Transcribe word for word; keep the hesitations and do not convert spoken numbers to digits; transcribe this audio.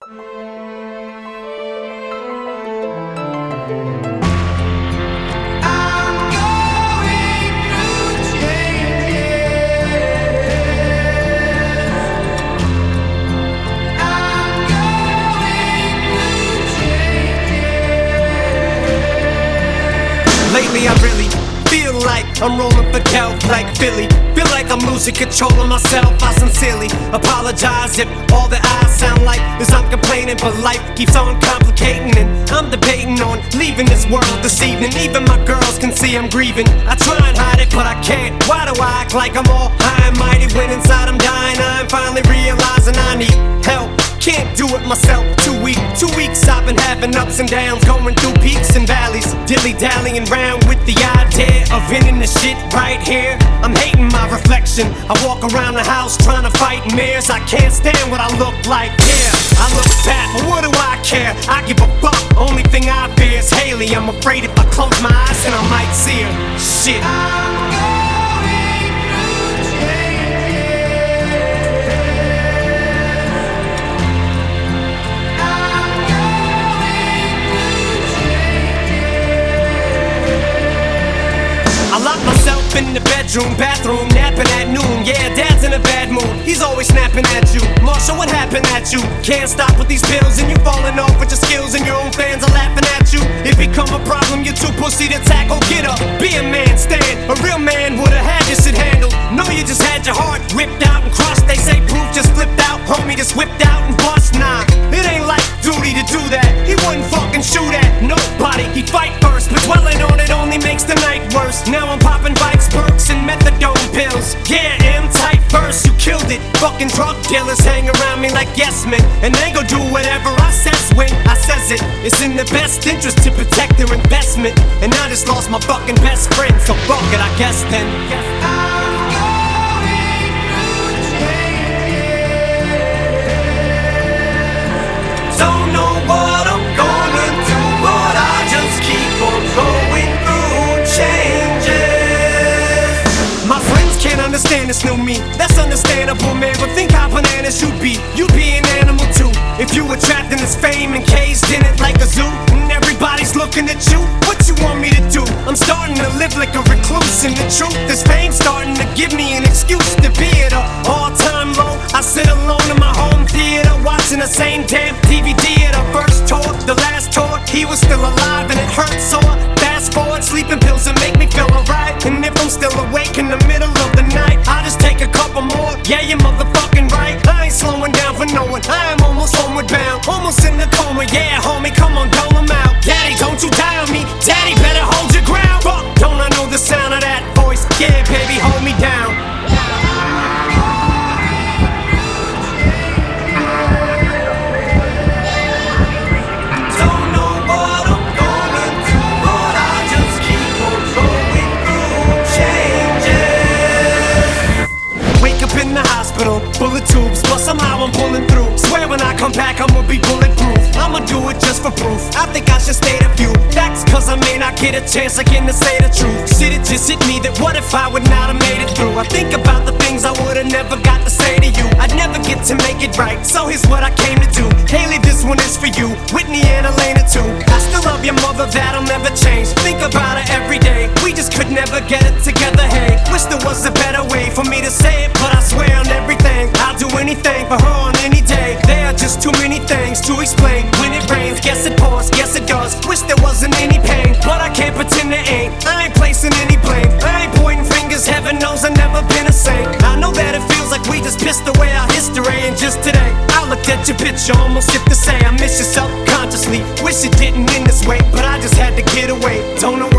Lately I really feel like I'm rolling for Cal like Philly. Feel like I'm losing control of myself. I sincerely apologize if all that I sound like is I'm complaining, but life keeps on complicating, and I'm debating on leaving this world this evening. Even my girls can see I'm grieving. I try and hide it, but I can't. Why do I act like I'm all high and mighty when inside I'm dying? I'm finally realizing I need help. Can't do it myself, too weak. Two weeks I've been having ups and downs, going through peaks and valleys, dilly-dallying round with the idea of ending the shit right here. I'm hating my reflection. I walk around the house trying to fight mirrors. I can't stand what I look like. Yeah, I look fat, but what do I care? I give a fuck. Only thing I fear is Haley. I'm afraid if I close my eyes then I might see her. Shit. I lock myself in the bedroom, bathroom, napping at noon. Yeah, dad's in a bad mood, he's always snapping at you. Marshall, what happened at you? Can't stop with these pills and you falling off with your skills, and your own fans are laughing at you. It become a problem, you're too pussy to tackle. Get up, be a man, stand. A real man would've had this shit handled. No, you just had your heart ripped out and crushed. They say proof just flipped out, homie just whipped out and bust. Nah, it ain't like duty to do that. He wouldn't fucking shoot at nobody, he'd fight first. But dwelling on it only makes the night worse. Now I'm popping bikes, perks, and methadone pills. Yeah, M-type verse, you killed it. Fucking drug dealers hang around me like yes men, and they gon' do whatever I says when I says it. It's in their best interest to protect their investment, and I just lost my fucking best friend, so fuck it, I guess then. Don't know what I'm gonna do, but I just keep on going through changes. My friends can't understand this new me, that's understandable, man. But think how bananas you'd be, you'd be an animal too. If you were trapped in this fame and caged in it like a zoo, and everybody's looking at you, what you want me to do? I'm starting to live like a recluse, and the truth, this fame's starting to give me an excuse to be at a all-time low. I sit alone in my home theater, watching the same damn D V D at a first tour, the last tour. He was still alive and it hurt sore. Fast forward, sleeping pills that make me feel alright. And if I'm still awake in the middle of the night, I'll just take a couple more. Yeah, you're motherfucking right, I ain't slowing down for no one. I am almost homeward bound, almost in the coma. Yeah, homie, come on, dole 'em out. Daddy, don't you die on me. Daddy, better hold your ground. Fuck, don't I know the sound of that voice? Yeah, baby, hold me down. In the hospital, bullet tubes, but somehow I'm pulling through. Swear when I come back I'ma be bulletproof. I'ma do it just for proof. I think I should state a few facts, cause I may not get a chance again to say the truth. Shit, it just hit me that what if I would not have made it through? I think about the things I would've never got to say to you. I'd never get to make it right, so here's what I came to do. Haley, this one is for you, Whitney and Elena too. I still love your mother, that'll never change. Think about her every day, we just could never get it together, hey. Wish there was a better way for me to say it, but I swear on everything, I'll do anything for her on any day. There are just too many things to explain. When it rains, guess it pours, yes it does. Wish there wasn't any pain, but I can't pretend there ain't. I ain't placing any blame, I ain't pointing fingers, heaven knows I've never been a saint. I know that it feels like we just pissed away our history, and just today I looked at your picture, almost skipped to say I miss you self-consciously. Wish it didn't end this way, but I just had to get away. Don't know